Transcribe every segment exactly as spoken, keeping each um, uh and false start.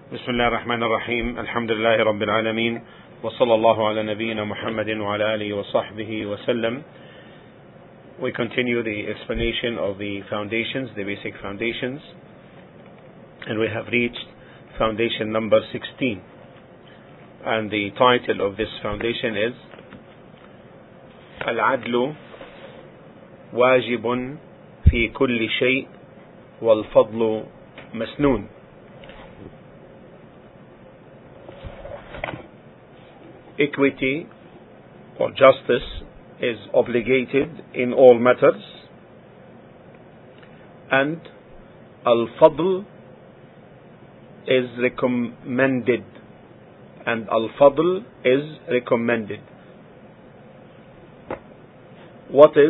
بسم الله الرحمن الرحيم الحمد لله رب العالمين وصلى الله على نبينا محمد وعلى آله وصحبه وسلم. We continue the explanation of the foundations, the basic foundations, and we have reached foundation number sixteen, and the title of this foundation is العدل واجب في كل شيء والفضل مسنون. Equity or justice is obligated in all matters, and al-fadl is recommended, and al-fadl is recommended. What is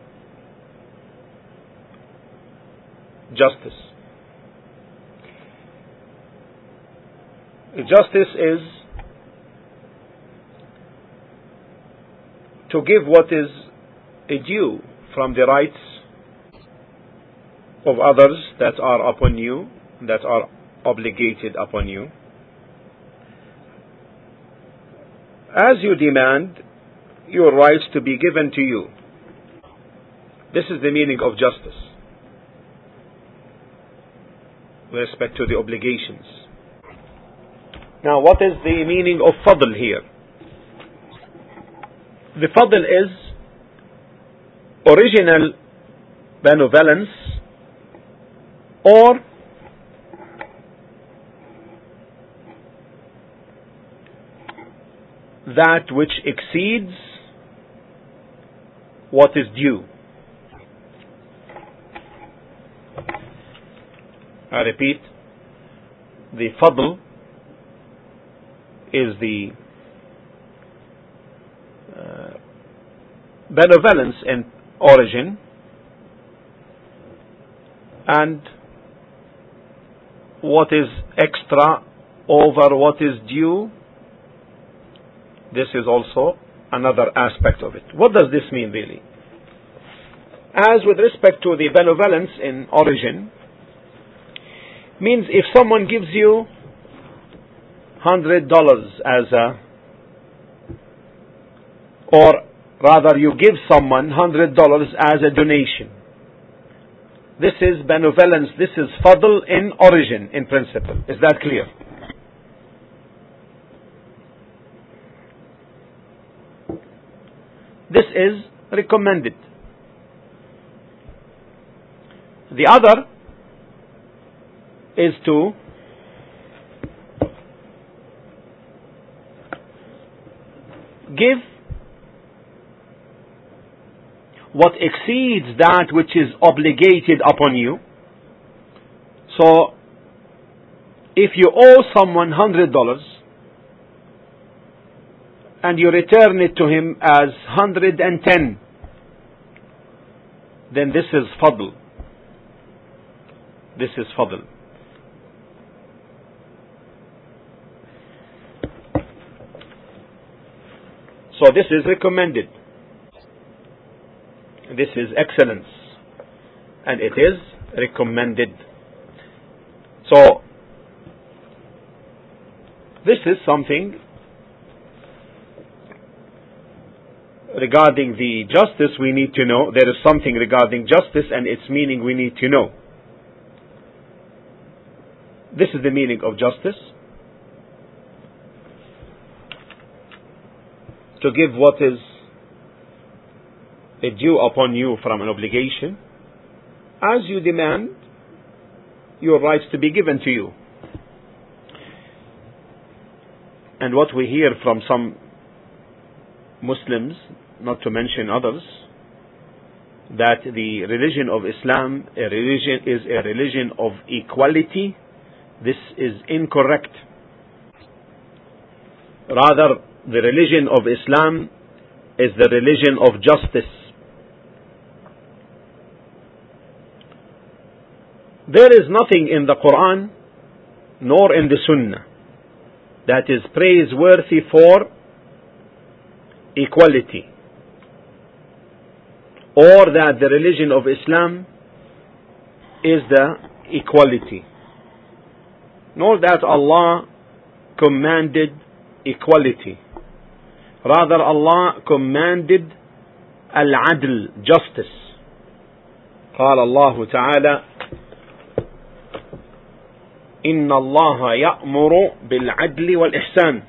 justice? Justice is to give what is a due from the rights of others that are upon you, that are obligated upon you, as you demand your rights to be given to you. This is the meaning of justice with respect to the obligations. Now, what is the meaning of fadl here? The fadl is original benevolence or that which exceeds what is due. I repeat, the fadl is the uh, benevolence in origin, and what is extra over what is due, this is also another aspect of it. What does this mean really? As with respect to the benevolence in origin, means if someone gives you hundred dollars as a, or rather you give someone hundred dollars as a donation, this is benevolence, this is fadl in origin, in principle. Is that clear? This is recommended. The other is to give what exceeds that which is obligated upon you. So, if you owe someone one hundred dollars and you return it to him as one hundred ten, then this is fadl. This is fadl. So this is recommended. This is excellence, and it is recommended. So this is something regarding the justice we need to know. There is something regarding justice and its meaning we need to know. This is the meaning of justice: to give what is a due upon you from an obligation, as you demand your rights to be given to you. And what we hear from some Muslims, not to mention others, that the religion of Islam a religion is a religion of equality. This is incorrect. Rather, the religion of Islam is the religion of justice. There is nothing in the Quran nor in the Sunnah that is praiseworthy for equality, or that the religion of Islam is the equality. nor that Allah commanded equality. Rather, Allah commanded al-adl, justice. قال الله تعالى إن الله يأمر بالعدل والإحسان.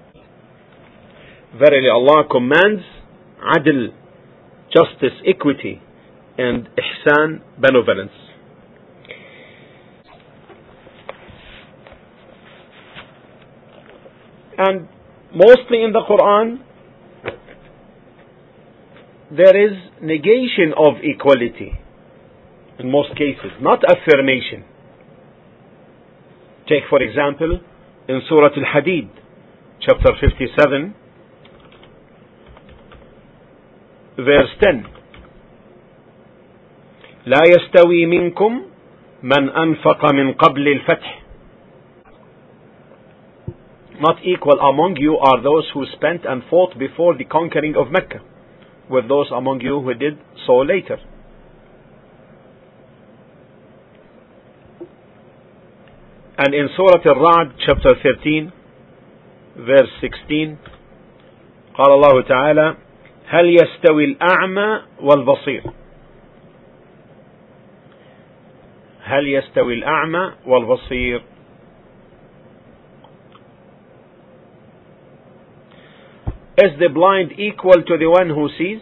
Verily Allah commands adl, justice, equity, and ihsan, benevolence. And mostly in the Quran there is negation of equality in most cases, not affirmation. Take for example in Surah Al-Hadid, chapter fifty-seven, verse ten. لا يستوي منكم من أنفق من قبل الفتح. Not equal among you are those who spent and fought before the conquering of Mecca, with those among you who did so later. And in Surah Al-Ra'd, chapter thirteen, verse sixteen, قال الله تعالى هل يستوي الأعمى والبصير. هل يستوي الأعمى والبصير. Is the blind equal to the one who sees?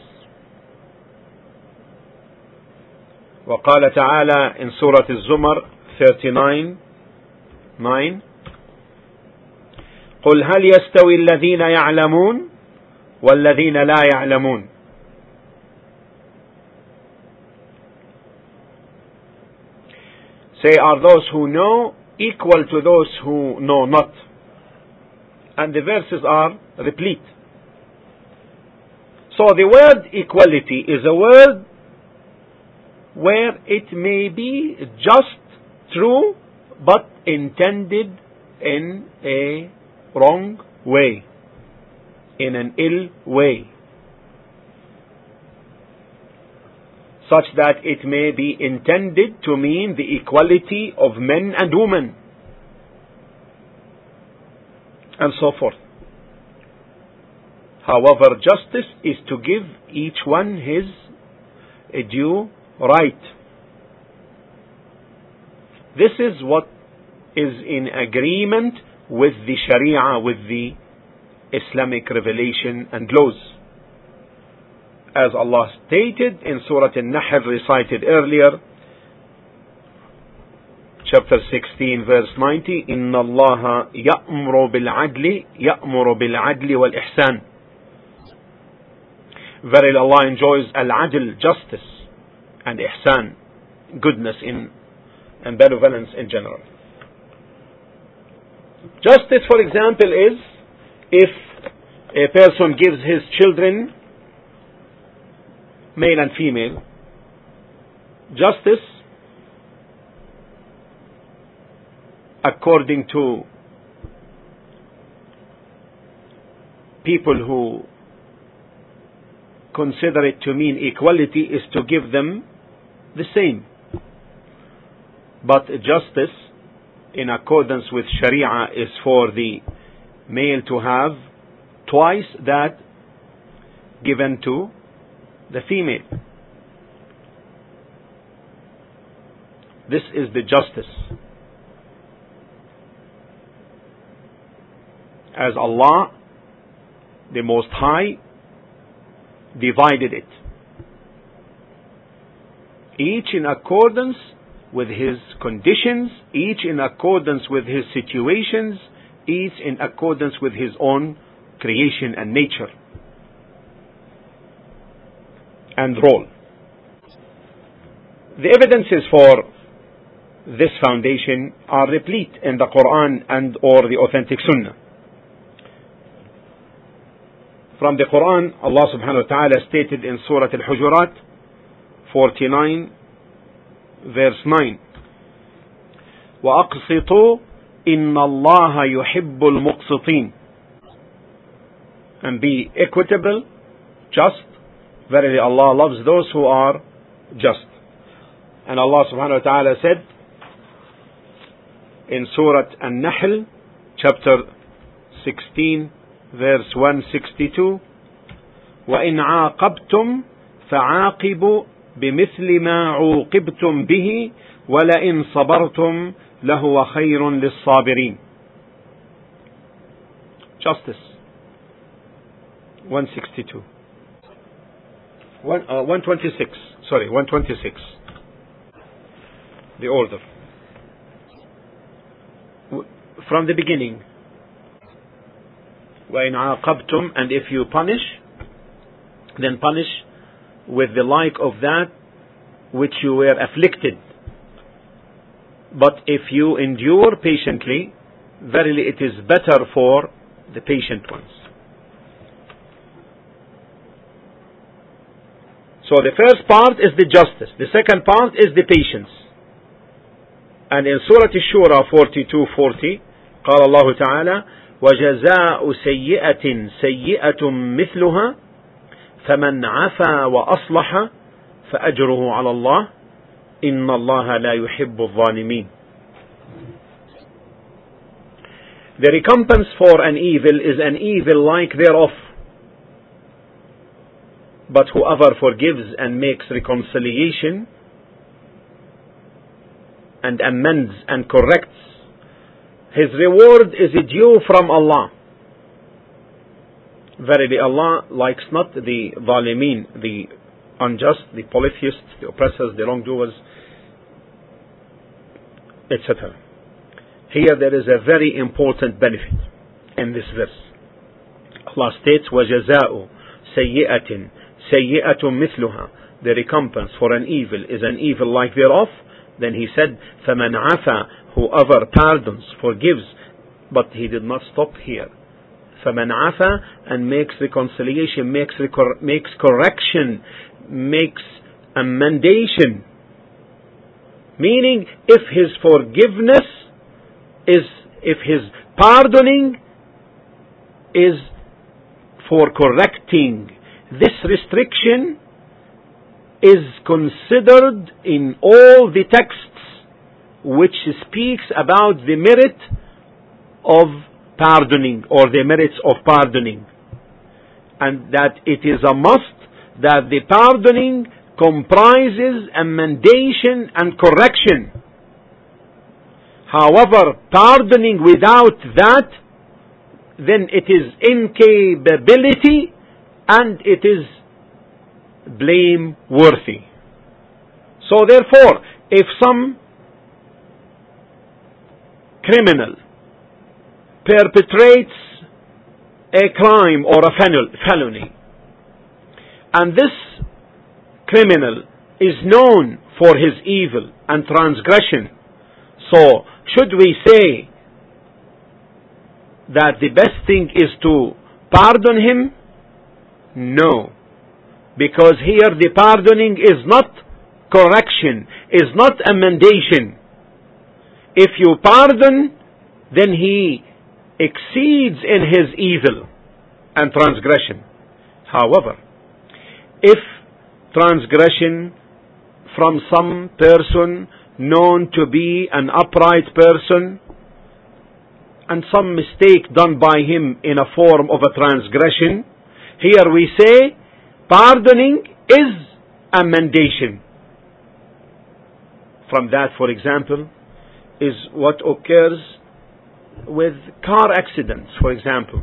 وقال تعالى in Surah Al-Zumar thirty-nine, nine قل هل يستوي الذين يعلمون والذين لا يعلمون. Say, are those who know equal to those who know not? And the verses are replete. So the word equality is a word where it may be just true but intended in a wrong way, in an ill way, such that it may be intended to mean the equality of men and women, and so forth. However, justice is to give each one his due right. This is what is in agreement with the Sharia, with the Islamic revelation and laws. As Allah stated in Surah An-Nahl, recited earlier, chapter sixteen, verse ninety, إِنَّ اللَّهَ يَأْمُرُ بِالْعَدْلِ يَأْمُرُ بِالْعَدْلِ وَالْإِحْسَانِ. Verily Allah enjoys al-adl, justice, and ihsan, goodness in and benevolence in general. Justice, for example, is if a person gives his children, male and female, justice according to people who consider it to mean equality is to give them the same. But justice in accordance with Sharia is for the male to have twice that given to the female. This is the justice. As Allah, the Most High, divided it, each in accordance with his conditions, each in accordance with his situations, each in accordance with his own creation and nature and role. The evidences for this foundation are replete in the Quran and or the authentic Sunnah. From the Quran, Allah subhanahu wa ta'ala stated in Surah Al-Hujurat forty-nine, verse nine, وَأَقْسِطُوا إِنَّ اللَّهَ يُحِبُّ الْمُقْسِطِينَ. And be equitable, just. Verily Allah loves those who are just. And Allah subhanahu wa ta'ala said, in Surah An-Nahl, chapter sixteen, verse one sixty-two, وَإِنْ عَاقَبْتُمْ فَعَاقِبُوا بِمِثْلِ مَا عُوقِبْتُمْ بِهِ وَلَئِنْ صَبَرْتُمْ لَهُوَ خَيْرٌ لِلصَّابِرِينَ. Justice. one sixty-two. One, uh, one twenty-six. Sorry, one twenty-six. The order. From the beginning. وَإِنْ عَاقَبْتُمْ, and if you punish, then punish with the like of that which you were afflicted. But if you endure patiently, verily it is better for the patient ones. So the first part is the justice. The second part is the patience. And in Surah Ash-Shura forty-two forty, قال الله تعالى: وجزاء سيئة سيئة مثلها فمن عفا وأصلح فأجره على الله إن الله لا يحب الظالمين. The recompense for an evil is an evil like thereof. But whoever forgives and makes reconciliation and amends and corrects, his reward is due from Allah. Verily Allah likes not the zalimeen, the unjust, the polytheists, the oppressors, the wrongdoers, et cetera. Here there is a very important benefit in this verse. Allah states, وَجَزَاءُ سَيِّئَةٍ سَيِّئَةٌ مِثْلُهَا. The recompense for an evil is an evil like thereof. Then he said, فَمَنْ عَفَى, whoever pardons, forgives. But he did not stop here. فَمَنْ عَفَى, and makes reconciliation, makes, recor- makes correction, makes amendation. Meaning, if his forgiveness is, if his pardoning is for correcting, this restriction is considered in all the texts which speaks about the merit of pardoning or the merits of pardoning, and that it is a must that the pardoning comprises amendation and correction. However, pardoning without that, then it is incapability and it is blameworthy. So therefore, if some criminal perpetrates a crime or a felony, and this criminal is known for his evil and transgression, so should we say that the best thing is to pardon him? No. Because here the pardoning is not correction, is not amendation. If you pardon, then he exceeds in his evil and transgression. However, if transgression from some person known to be an upright person, and some mistake done by him in a form of a transgression, here we say pardoning is amendation. From that, for example, is what occurs with car accidents, for example.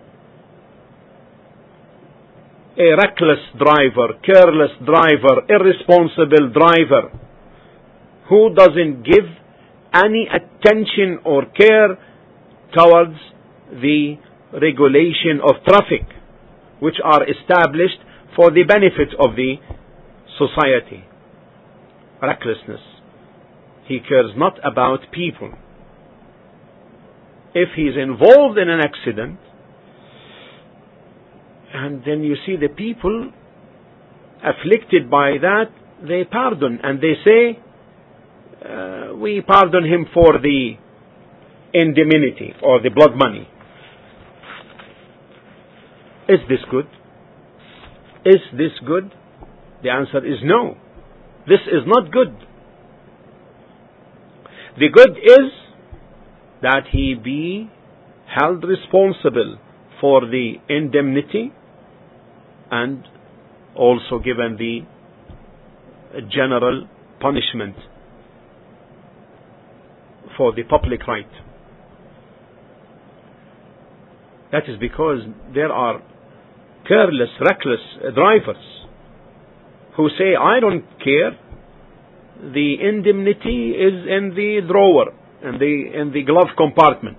A reckless driver, careless driver, irresponsible driver, who doesn't give any attention or care towards the regulation of traffic, which are established for the benefit of the society. Recklessness. He cares not about people. If he is involved in an accident, and then you see the people afflicted by that, they pardon and they say, uh, we pardon him for the indemnity or the blood money. Is this good? Is this good? The answer is no. This is not good. The good is that he be held responsible for the indemnity and also given the general punishment for the public right. That is because there are careless, reckless drivers who say, I don't care, the indemnity is in the drawer, in the, in the glove compartment.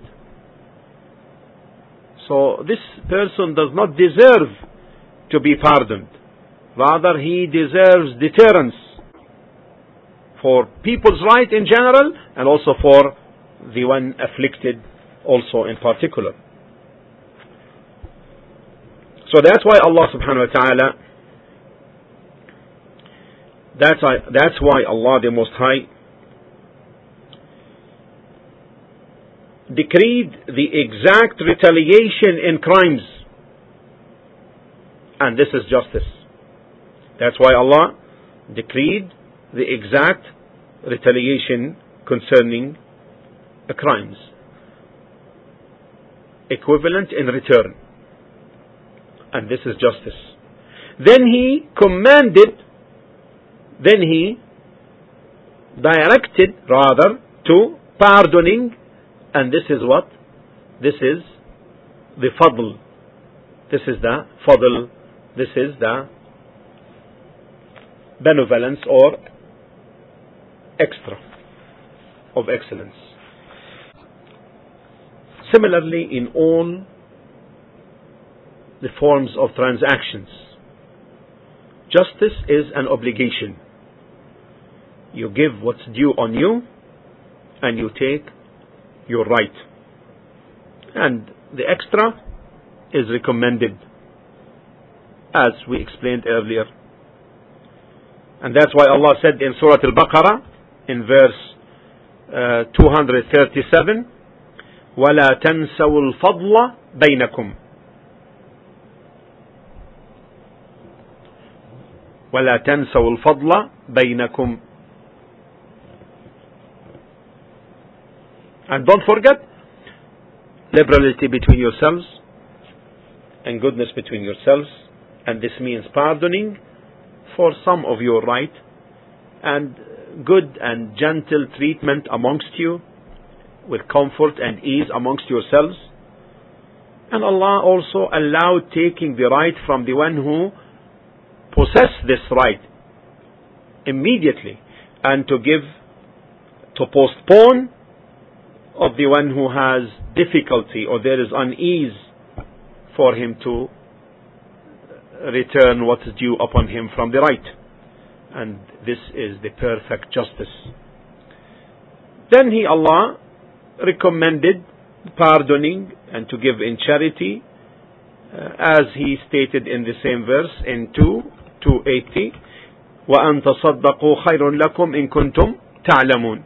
So this person does not deserve to be pardoned. Rather, he deserves deterrence for people's right in general and also for the one afflicted also in particular. So that's why Allah subhanahu wa ta'ala, that's why, that's why Allah the Most High decreed the exact retaliation in crimes. And this is justice. That's why Allah decreed the exact retaliation concerning the crimes. Equivalent in return. And this is justice. Then He commanded, then He directed rather to pardoning, and this is what? This is the fadl. This is the fadl. This is the benevolence or extra of excellence. Similarly, in all the forms of transactions, justice is an obligation. You give what's due on you and you take your right. And the extra is recommended, as we explained earlier. And that's why Allah said in Surah Al-Baqarah in verse uh, two hundred thirty-seven, وَلَا تَنْسَوُا الْفَضْلَ بَيْنَكُمْ وَلَا تَنْسَوُا الْفَضْلَ بَيْنَكُمْ. And don't forget liberality between yourselves and goodness between yourselves. And this means pardoning for some of your right and good and gentle treatment amongst you with comfort and ease amongst yourselves. And Allah also allowed taking the right from the one who possesses this right immediately, and to give, to postpone of the one who has difficulty or there is unease for him to return what is due upon him from the right. And this is the perfect justice. Then He, Allah, recommended pardoning and to give in charity, uh, as He stated in the same verse in two eighty, وَأَن تَصَدَّقُوا خَيْرٌ لَكُمْ إِن كُنْتُمْ تَعْلَمُونَ.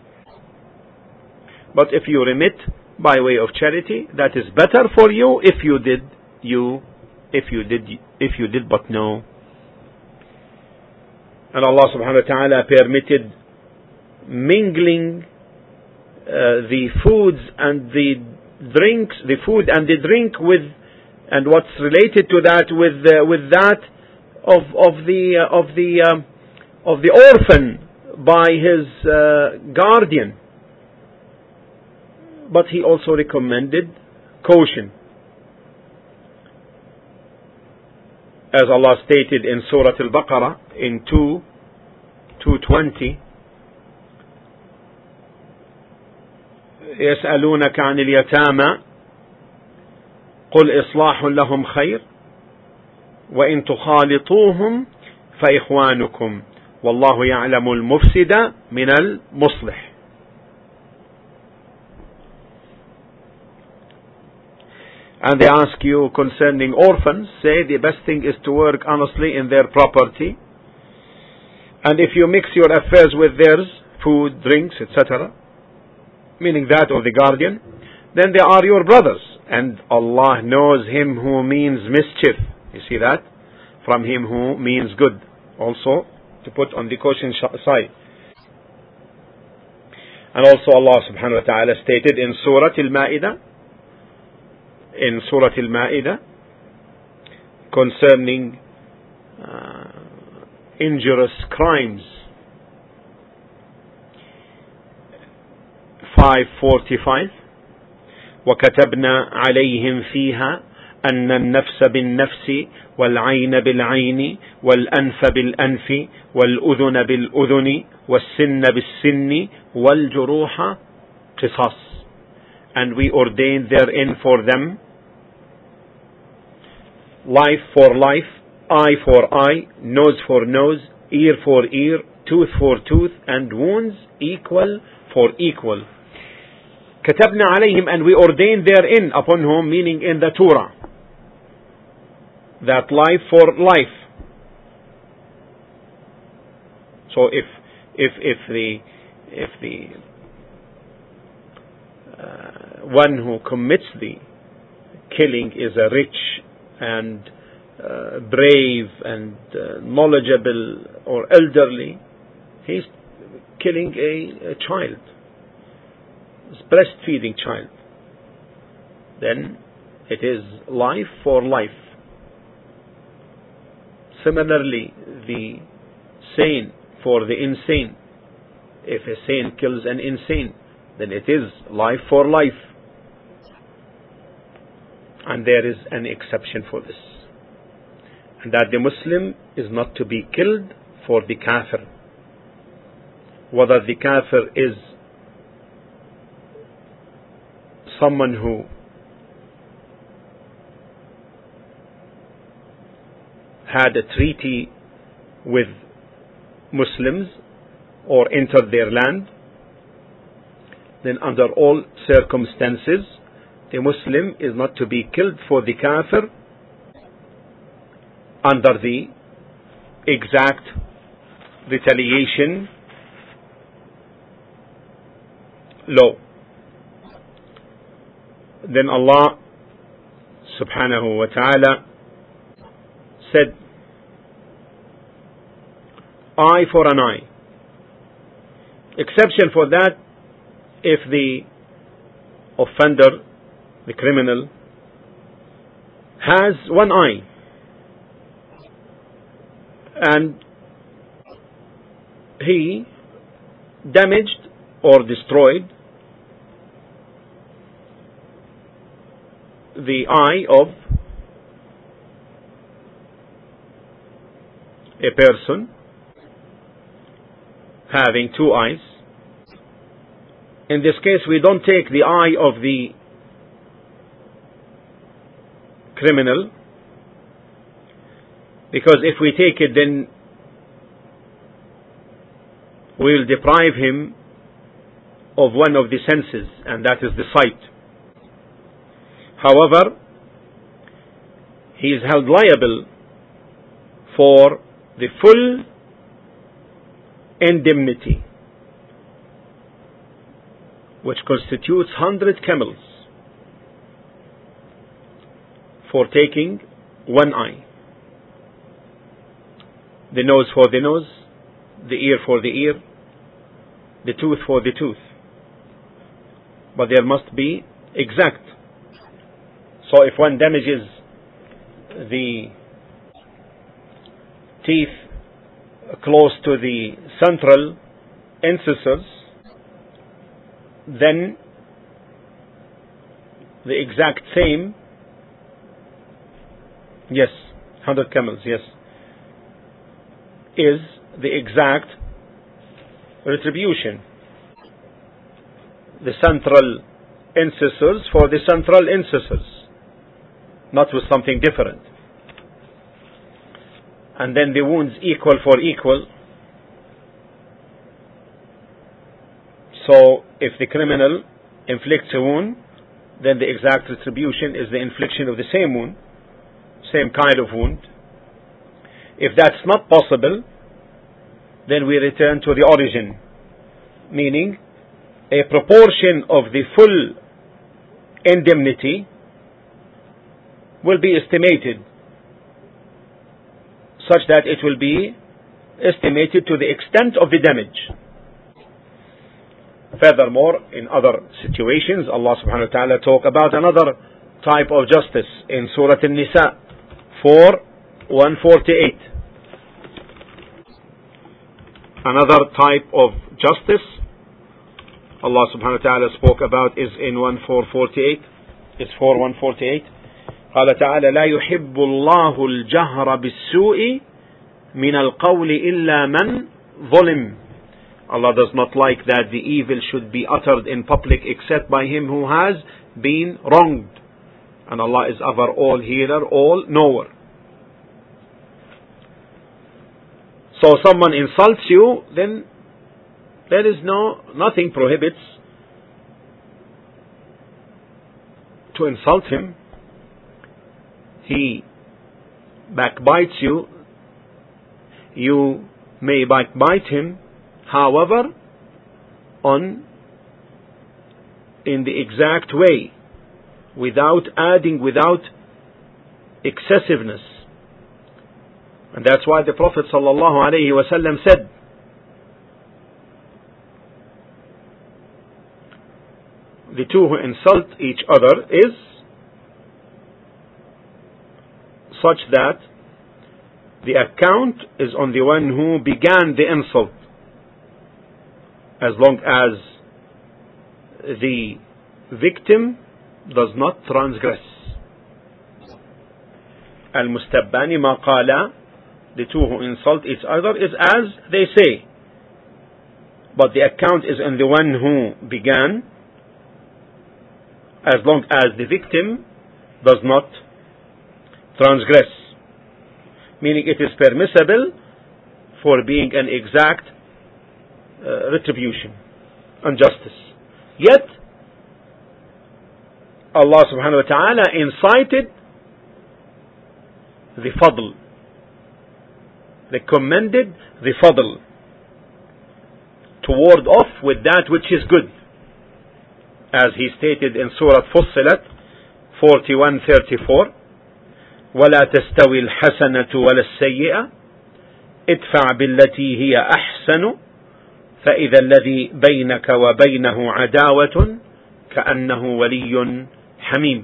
But if you remit by way of charity, that is better for you if you did you if you did if you did but know. And Allah subhanahu wa ta'ala permitted mingling uh, the foods and the drinks, the food and the drink with, and what's related to that with uh, with that of of the uh, of the um, of the orphan by his uh, guardian. But He also recommended caution, as Allah stated in Surah Al-Baqarah in two twenty, يسألونك عن اليتامى قل إصلاح لهم خير وإن تخالطوهم فإخوانكم والله يعلم المفسد من المصلح. And they ask you concerning orphans, say the best thing is to work honestly in their property. And if you mix your affairs with theirs, food, drinks, et cetera, meaning that of the guardian, then they are your brothers. And Allah knows him who means mischief. You see that? From him who means good. Also, to put on the caution side. And also Allah subhanahu wa ta'ala stated in Surah Al-Ma'idah, in Surah Al-Ma'idah, concerning uh, injurious crimes, five forty-five, وَكَتَبْنَا عَلَيْهِمْ فِيهَا أن النفس بالنفس والعين بالعين والأنف بالأنف والأذن بالأذن والسن بالسن والجروح قصاص. And we ordained therein for them life for life, eye for eye, nose for nose, ear for ear, tooth for tooth, and wounds equal for equal. كتبنا عليهم, and we ordained therein upon whom, meaning in the Torah, that life for life. So if if if the if the uh, one who commits the killing is a rich and uh, brave and uh, knowledgeable or elderly, he's killing a, a child, a breastfeeding child. Then it is life for life. Similarly, the sane for the insane. If a sane kills an insane, then it is life for life. And there is an exception for this. And that the Muslim is not to be killed for the kafir. Whether the kafir is someone who had a treaty with Muslims or entered their land, then under all circumstances the Muslim is not to be killed for the kafir under the exact retaliation law. Then Allah subhanahu wa ta'ala said, eye for an eye. Exception for that, if the offender, the criminal, has one eye and he damaged or destroyed the eye of a person having two eyes. In this case, we don't take the eye of the criminal, because if we take it, then we will deprive him of one of the senses, and that is the sight. However, he is held liable for the full indemnity, which constitutes hundred camels, for taking one eye. The nose for the nose, the ear for the ear, the tooth for the tooth. But there must be exact. So if one damages the teeth close to the central incisors, then the exact same, yes, hundred camels, yes, is the exact retribution. The central incisors for the central incisors, not with something different. And then the wounds equal for equal. So if the criminal inflicts a wound, then the exact retribution is the infliction of the same wound, same kind of wound. If that's not possible, then we return to the origin, meaning a proportion of the full indemnity will be estimated, such that it will be estimated to the extent of the damage. Furthermore, in other situations, Allah subhanahu wa ta'ala talk about another type of justice in Surah An-Nisa four one forty-eight. Another type of justice Allah subhanahu wa ta'ala spoke about is in one four forty-eight. It's four one forty-eight. قال تعالى لا يحب الله الجهر بالسوء من القول إلا من ظلم. Allah does not like that the evil should be uttered in public except by him who has been wronged. And Allah is ever all hearer, all knower. So someone insults you, then there is no, nothing prohibits to insult him. He backbites you, you may backbite him, however, on in the exact way, without adding, without excessiveness. And that's why the Prophet sallallahu alaihi wasallam said, the two who insult each other is such that the account is on the one who began the insult, as long as the victim does not transgress. Al-Mustabbani ma qala, the two who insult each other is as they say, but the account is on the one who began, as long as the victim does not transgress. Meaning it is permissible for being an exact uh, retribution and justice. Yet Allah subhanahu wa ta'ala incited the fadl, recommended the fadl, to ward off with that which is good, as he stated in Surah Fussilat forty-one thirty-four, ولا تستوي الحسنة ولا السيئة ادفع بالتي هي أحسن فإذا الذي بينك وبينه عداوة كأنه ولي حميم.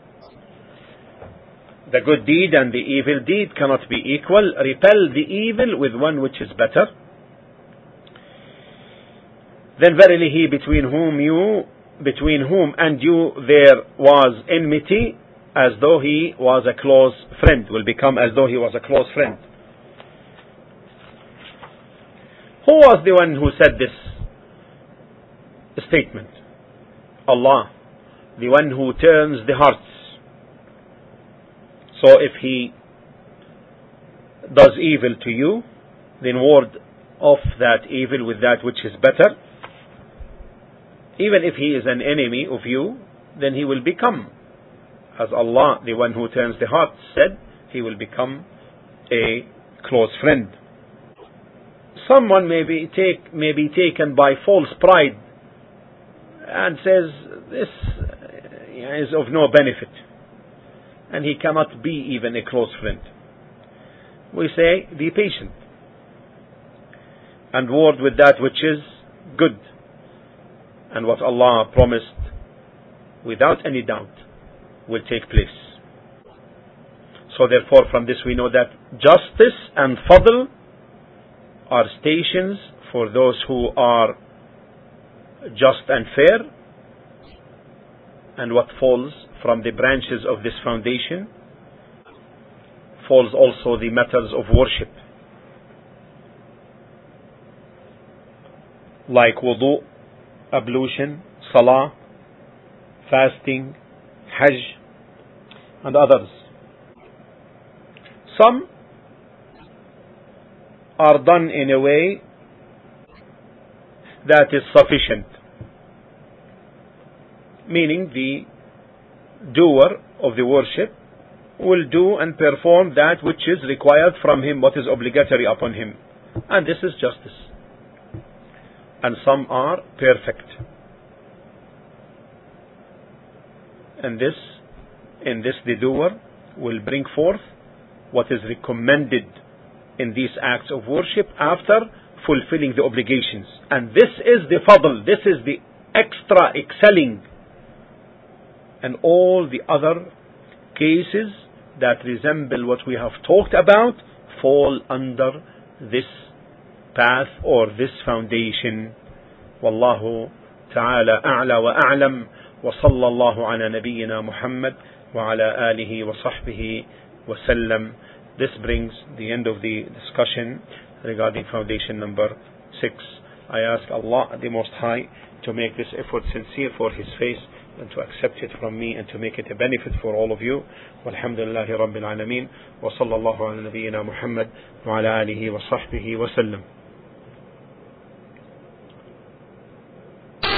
The good deed and the evil deed cannot be equal. Repel the evil with one which is better. Then verily he between whom you between whom and you there was enmity, as though he was a close friend, will become as though he was a close friend. Who was the one who said this statement? Allah, the one who turns the hearts. So if he does evil to you, then ward off that evil with that which is better. Even if he is an enemy of you, then he will become, as Allah, the one who turns the heart, said, he will become a close friend. Someone may be, take, may be taken by false pride and says, this is of no benefit, and he cannot be even a close friend. We say, be patient and ward with that which is good, and what Allah promised, without any doubt, will take place. So therefore, from this we know that justice and fadl are stations for those who are just and fair, and what falls from the branches of this foundation falls also the matters of worship, like wudu, ablution, salah, fasting, hajj, and others. Some are done in a way that is sufficient, meaning the doer of the worship will do and perform that which is required from him, what is obligatory upon him, and this is justice. And some are perfect, and this in this the doer will bring forth what is recommended in these acts of worship after fulfilling the obligations, And this is the fadl, this is the extra excelling. And all the other cases that resemble what we have talked about fall under this path or this foundation. Wallahu ta'ala a'la wa a'lam, wa sallallahu ala nabiyyina Muhammad wa ala alihi wa sahbihi wa sallam. This brings the end of the discussion regarding foundation number six. I ask Allah the Most High to make this effort sincere for His face and to accept it from me and to make it a benefit for all of you. Walhamdulillahi Rabbil Alameen, wa sallallahu ala nabiyyina Muhammad wa ala alihi wa sahbihi wa sallam.